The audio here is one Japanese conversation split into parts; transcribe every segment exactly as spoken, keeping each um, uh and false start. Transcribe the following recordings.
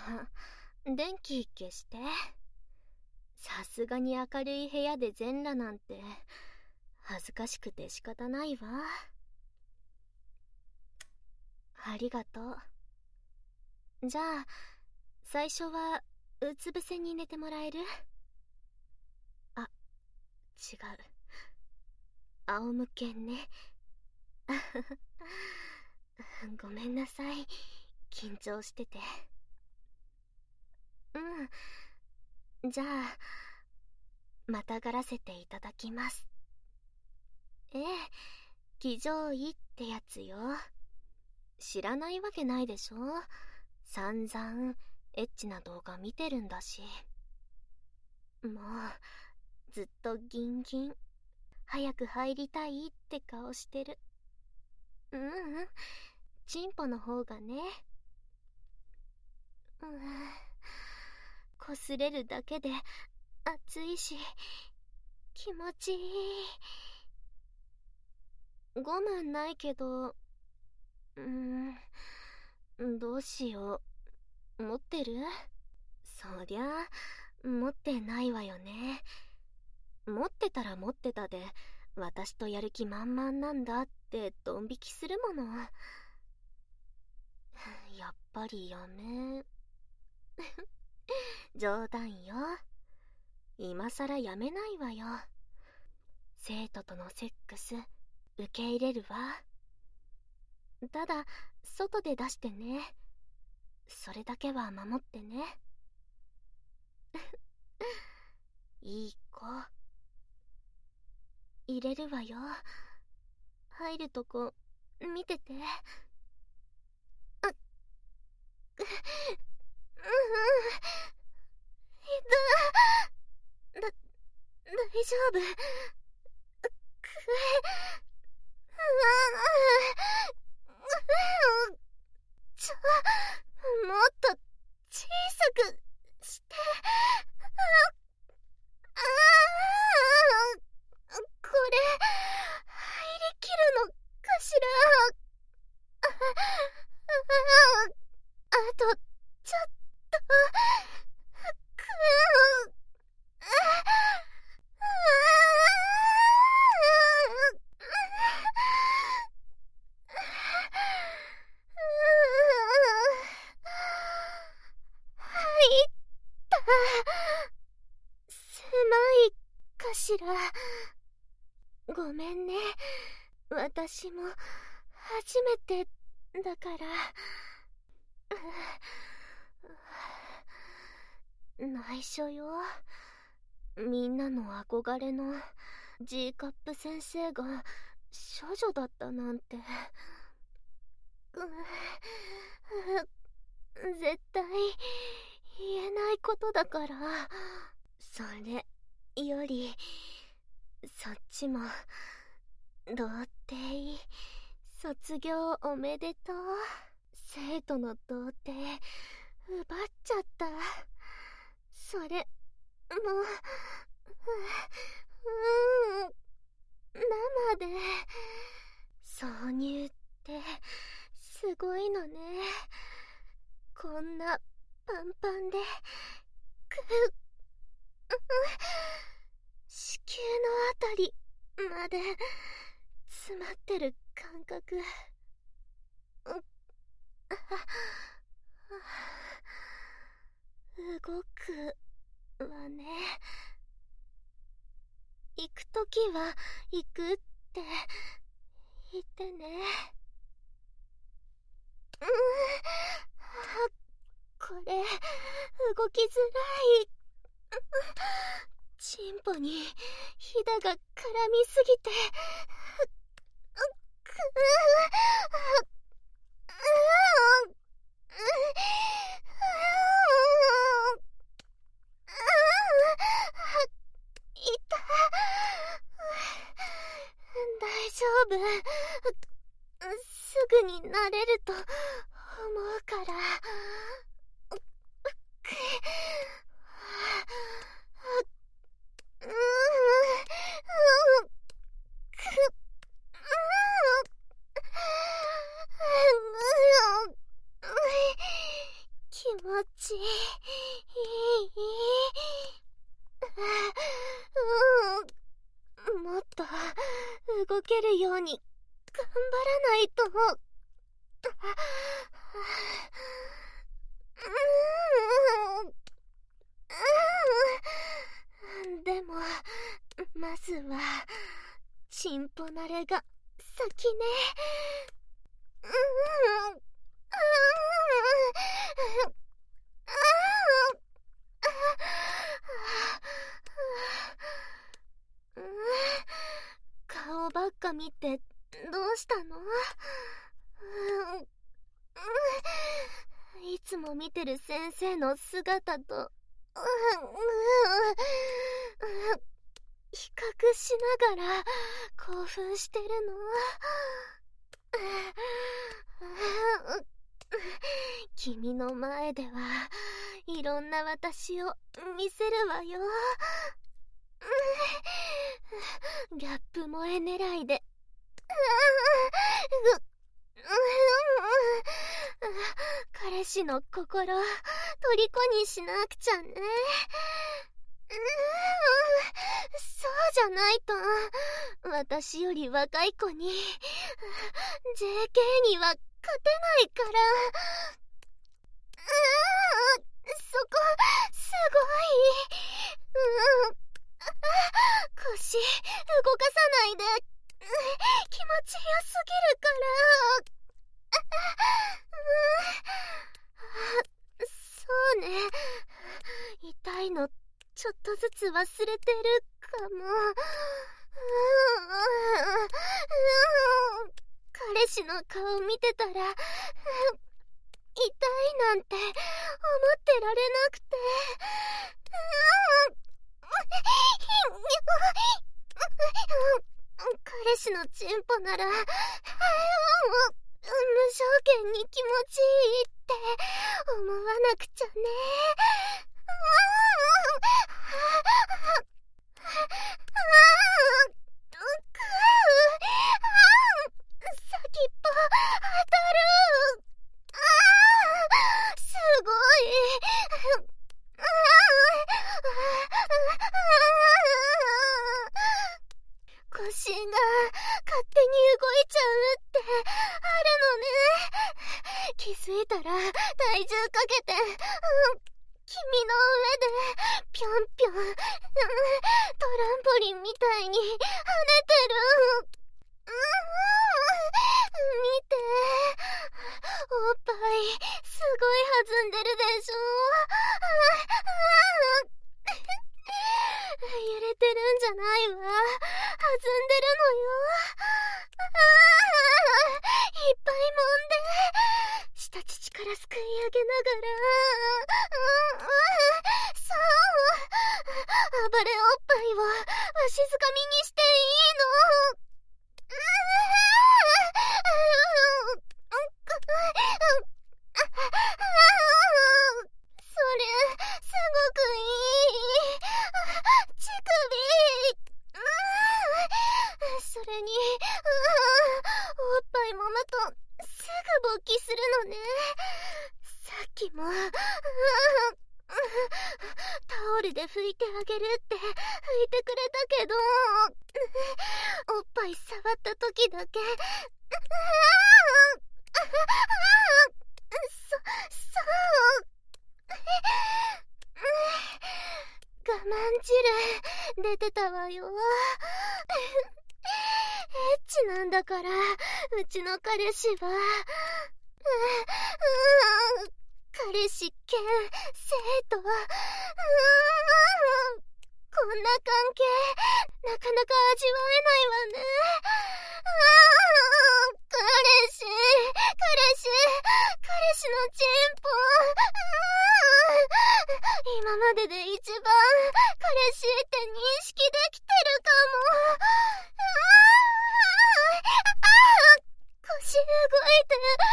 電気消して。さすがに明るい部屋で全裸なんて恥ずかしくて仕方ないわ。ありがとう。じゃあ最初はうつ伏せに寝てもらえる？あ、違う、仰向けね。ごめんなさい、緊張してて。うん、じゃあまたがらせていただきます。ええ、騎乗位ってやつよ。知らないわけないでしょ。散々エッチな動画見てるんだし。もうずっとギンギン、早く入りたいって顔してる。ううん、チンポの方がね。うん、こすれるだけで熱いし気持ちいい。ゴムないけど、うーん、どうしよう。持ってる？そりゃ持ってないわよね。持ってたら持ってたで私とやる気満々なんだってドン引きするもの。やっぱりやめ。冗談よ。今さらやめないわよ。生徒とのセックス受け入れるわ。ただ外で出してね。それだけは守ってね。いい子。入れるわよ。入るとこ見てて。あっ、ううん、だ、大丈夫？くえ、ちょ、もっと小さくして。ああ、これ入りきるのかしら。ああとちょっと。くぅ、入った。狭いかしら。ごめんね、私も初めてだから。内緒よ。みんなの憧れの G カップ先生が処女だったなんて。絶対言えないことだから。それよりそっちも童貞卒業おめでとう。生徒の童貞奪っちゃった。それもう、う、うん、生で挿入ってすごいのね。こんなパンパンでくっ、子宮のあたりまで詰まってる感覚。動くわね。行くときは行くって言ってね。うん、これ動きづらい。チンポにひだが絡みすぎて。くぅ、大丈夫。すぐに慣れると思うから。気持ちいい。うん、もっと動けるように頑張らないと。でもまずはチンポ慣れが先ね。顔ばっか見てどうしたの？いつも見てる先生の姿と比較しながら興奮してるの。君の前ではいろんな私を見せるわよ。ギャップ萌え狙いで。彼氏の心虜にしなくちゃね。そうじゃないと私より若い子に ジェーケー には勝てないから。そこすごい。腰動かさないで。気持ちよすぎるから。そうね、痛いのちょっとずつ忘れてるかも。彼氏の顔見てたら痛いなんて思ってられなくて。彼氏のチンポなら無条件に気持ちいいって思わなくちゃね。先っぽ当たる。すごい。腰が勝手に動いちゃうってあるのね。気づいたら体重かけて、うん、君の上でぴょんぴょん、うん、トランポリンみたいに跳ねてる。うん、見て、おっぱいすごい弾んでるでしょ。揺れてるんじゃないわ。弾んでるのよ。いっぱい揉んで、下乳からすくい上げながら、そう、暴れおっぱいをわしづかみにしていいの。それすごくいい。乳首。それにおっぱい揉むとすぐ勃起するのね。さっきもタオルで拭いてあげるって拭いてくれたけど、おっぱい触った時だけそ、そう我慢汁出てたわよ。エッチなんだから、うちの彼氏は。彼氏兼生徒。こんな関係なかなか味わえないわね。彼氏彼氏彼氏のチンポ。今までで一番彼氏って認識できてるかも。腰動いて、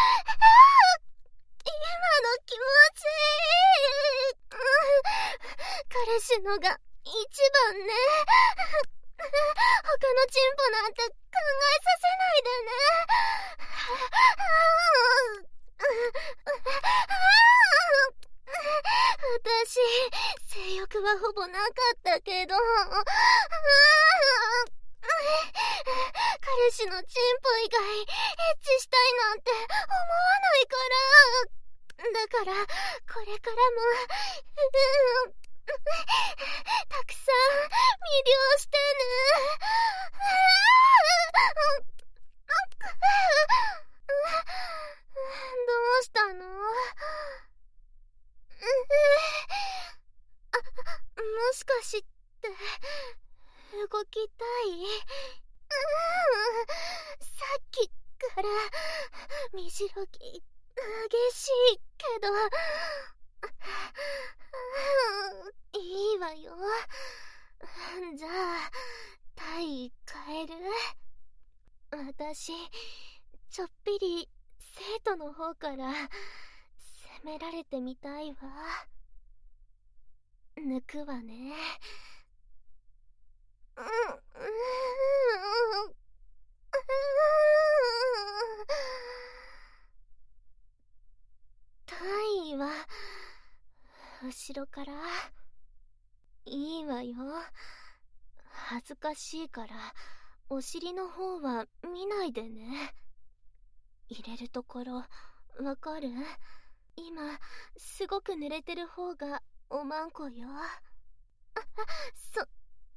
今の気持ちいい。彼氏のが一番ね。他のチンポなんて考えさせないでね。 はほぼなかったけど、彼氏のチンポ以外エッチしたいなんて思わないから。だからこれからも、うん、たくさん魅了してね。どうしたの？あ、もしかして動きたい？さっきから身白き激しいけど、いいわよ。じゃあタイ変える？私ちょっぴり生徒の方から責められてみたいわ。抜くわね。うん、タイは後ろから。いいわよ。恥ずかしいからお尻の方は見ないでね。入れるところわかる？今すごく濡れてる方がおまんこよ。あ、そ、そう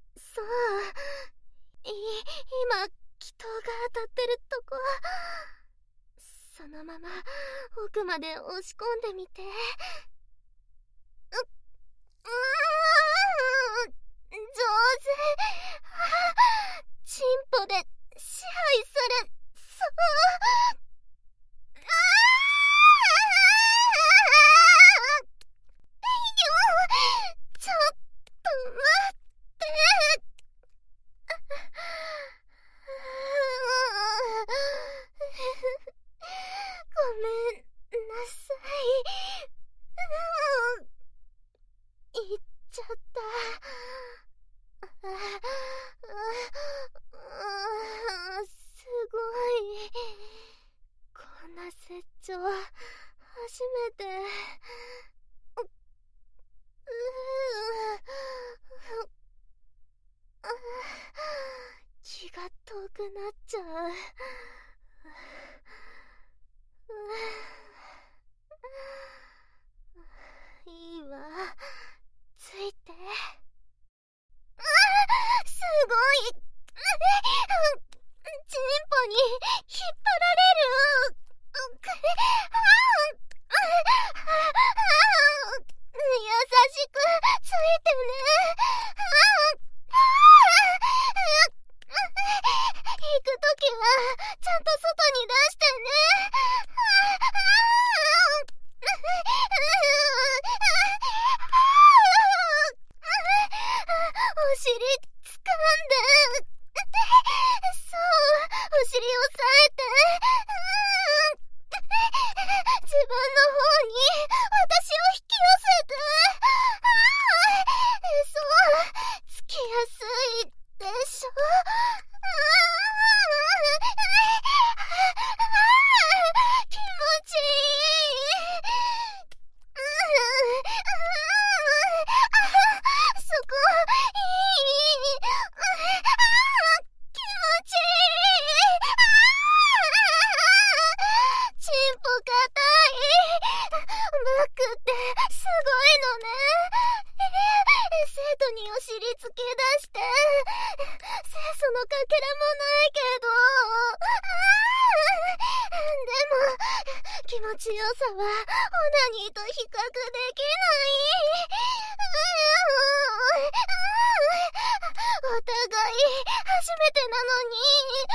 い、今気筒が当たってるとこ。そのまま奥まで押し込んでみて。う、うーん、上手。チンポで支配されそう。あー、ちょっと待って。ごめんなさい。言っちゃった。すごい。こんな説教初めて。気が遠くなっちゃう。いいわ、ついて。すごい。チンポに引っ張られる。優しくついてね。行くときはちゃんと外に出してね。お尻掴んで。そう、お尻押さえて。自分の方に私を引き寄せて。そう、つきやすいでしょ。気持ちいい。そこいい。気持ちいい。チンポ硬い。バックってすごいのね。生徒にお尻突き出して清楚のかけらもないけど。でも気持ちよさはオナニーと比較できない。お互い初めてなのに。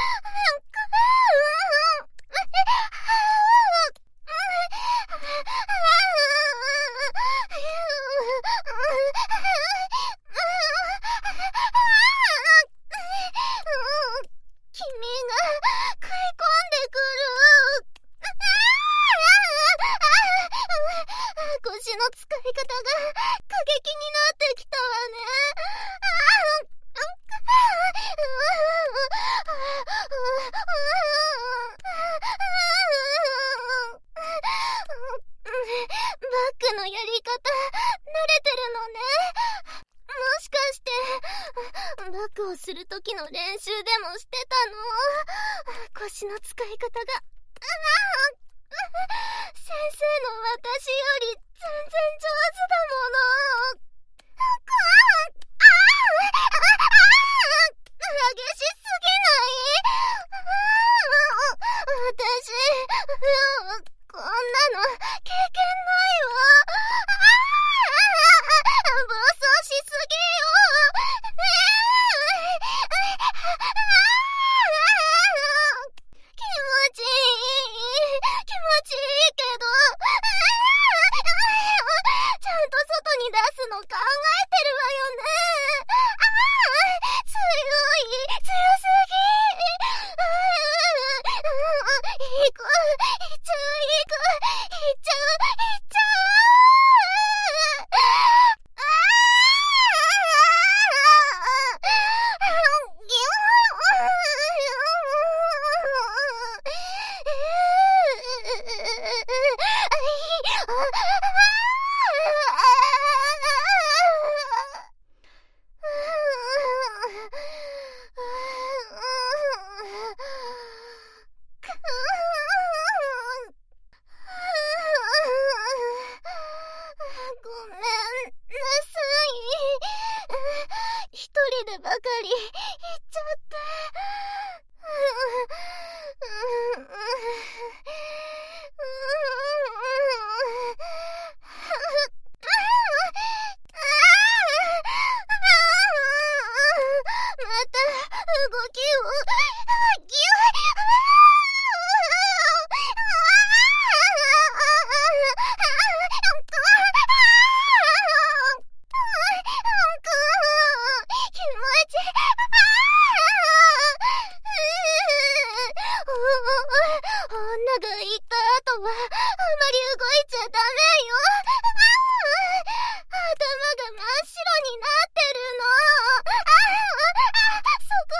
君が食い込んでくる。腰の使い方が過激になってきたわね。バックのやり方慣れてるのね。 ワークをする時の練習でもしてたの。腰の使い方が。先生の私より全然上手だもの。激しすぎない？私、こんなの経験ないわ。暴走しすぎよ。気持ちいい。気持ちいいけど、ちゃんと外に出すの考えてるわよね。強い、強すぎ。行く、行っちゃう、行く、行っちゃう、行っちゃごめんなさい。一人でばかり行っちゃって。また動きを。女が言った後はあまり動いちゃダメよ。頭が真っ白になってるの。そこ。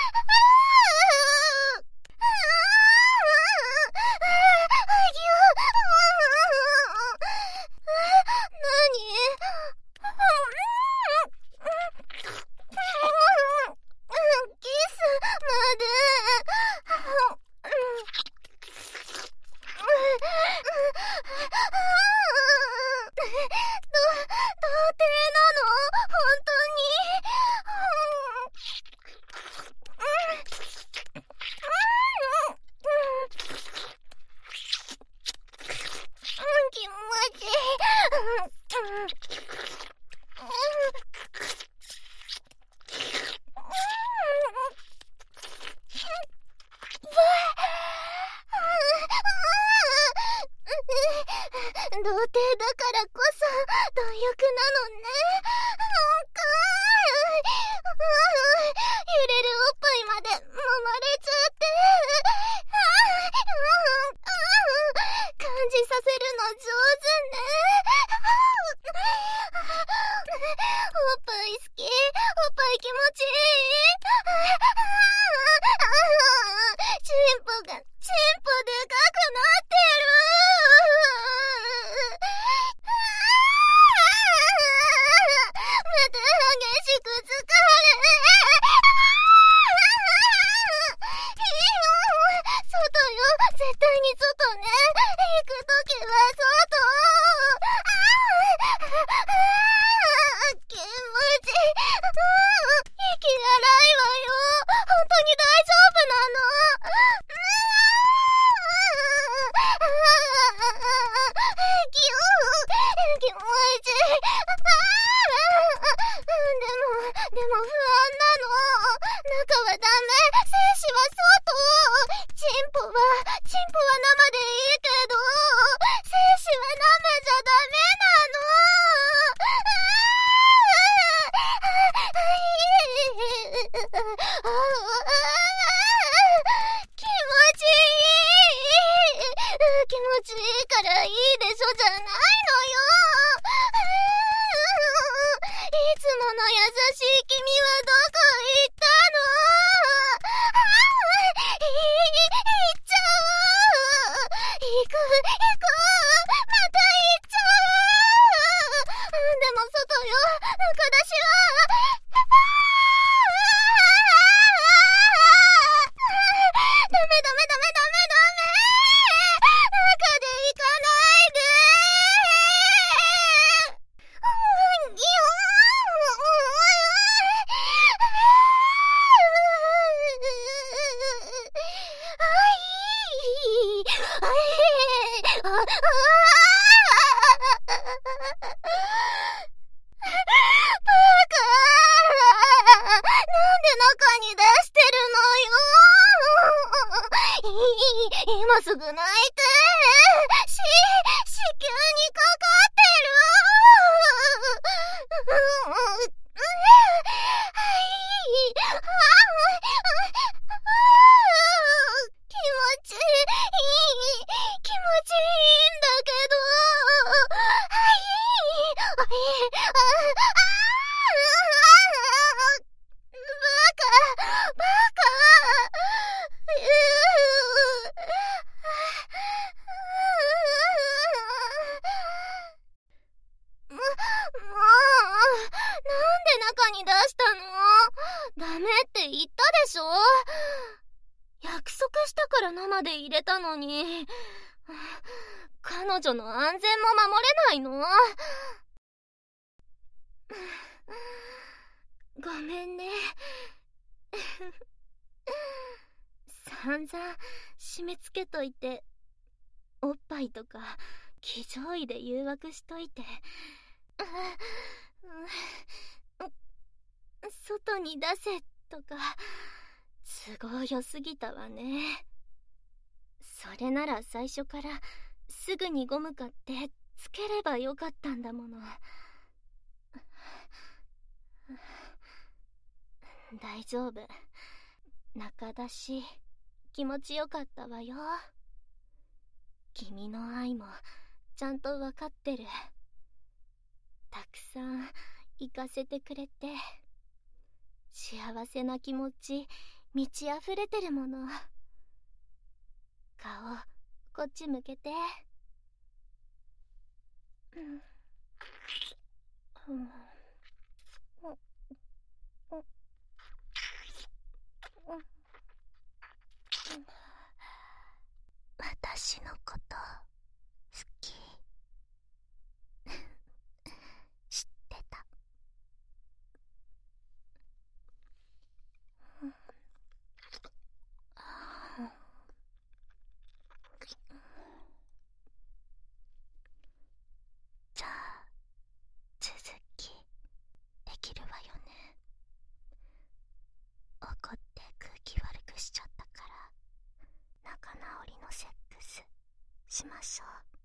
キスまで。ど、童貞なの？本当に？気持ちいい。童貞だからこそ貪欲なのね。なんか揺れるおっぱいまで揉まれちゃって感じさせるの上手ね。おっぱい好き。おっぱい気持ちいい。チンポがチンポでかくなってる。また激しく疲れ。いいよ。外よ。絶対に外ね。行くときは外。気持ちいい。息荒いわよ。本当に大丈夫なの？気持ちいい。でも、でも不安なの。中はダメ。精子は外。チンポは、チンポは生でいいけど、精子は生じゃダメなの。気持ちいい。気持ちいいからいいでしょじゃないのよ。いつもの優しい君はどこ行ったの？い、行っちゃおう。行く、行く。また行っちゃおう。でも外よ。中出しは。 なんで中に出してるのよ。いい、今すぐ泣いて。し、子宮にかかってる。はい。気持ちいい。気持ちいいんだけど。はい。ああ。バカ、バカ。も、もう、なんで中に出したの？ダメって言ったでしょ？約束したから生で入れたのに。彼女の安全も守れないの？ごめんね。散々締め付けといて、おっぱいとか騎乗位で誘惑しといて、外に出せとか都合良すぎたわね。それなら最初からすぐにゴム買ってつければよかったんだもの。大丈夫。中だし気持ちよかったわよ。君の愛もちゃんとわかってる。たくさん行かせてくれて、幸せな気持ち満ち溢れてるもの。顔こっち向けて。うん、うん、私のこと好き。知ってた。じゃあ続きできるわよね。怒って空気悪くしちゃったから、仲直りのセックスしましょう。